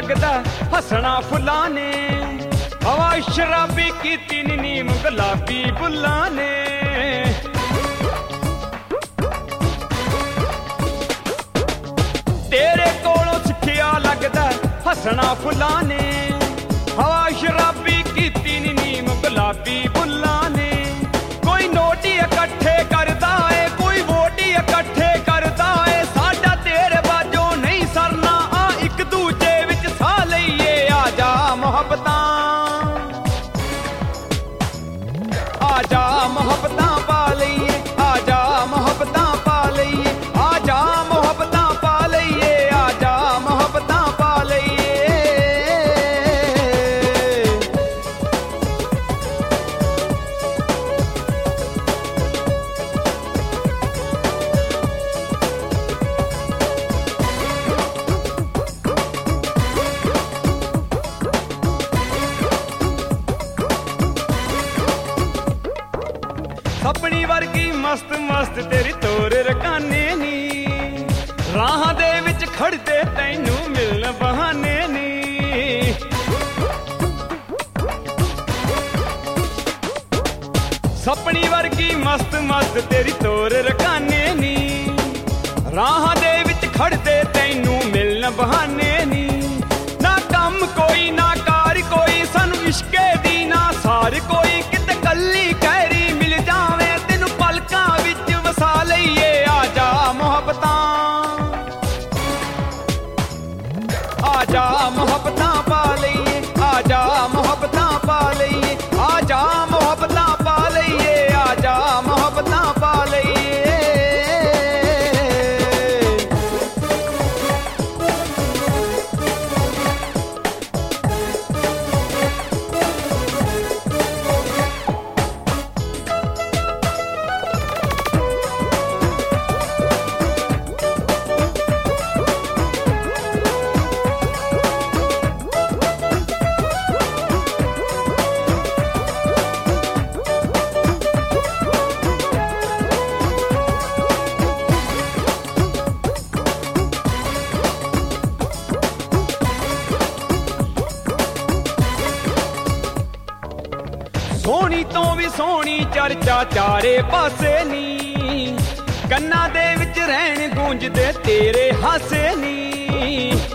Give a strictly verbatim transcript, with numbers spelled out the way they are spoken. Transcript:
लगदा हसना फुल्लां ने हवा शराबी कीती नी नीम गुलाबी बुल्लां ने तेरे कोलों सिक्खिया लगदा हसना फुल्लां ने हवा शराबी कीती नी नीम गुलाबी बुल्लां ने कोई नोटी इकट्ठे करदा है कोई वोटी इकट्ठे करदा है साडा तेरे बाजो नहीं सरना आ एक दूजे विच सा लईए आजा मोहब्बतां आजा मोहब्बतां पा लईए आजा मोहब्बतां पा लईए आजा मोहब्बतां पा लईए आजा मोहब्बतां पा लईए अपनी वर्गी मस्त मस्त तेरी तोर रकाने नी राहां दे विच खड़दे तैनू मिलन बहाने नी सपनी वर्गी मस्त मस्त तेरी तोर रकाने नी राहां दे विच खड़दे तैनू मिलन बहाने नी ना कम कोई ना कार कोई सानू इश्के दी ना सार कोई किते कल्ली कहरी मिल जावे तेनू पलकां विच वसा लईए आजा मोहब्बतां आजा मोहब्बतां पा लईए आजा मोहब्बतां पा लईए आजा मोहब्बतां पा लईए आजा मोहब्बतां पा लईए सोहनी तो भी सोहनी चर्चा चारे पासे नी कन्ना दे विच रहन गूंजदे तेरे हासे नी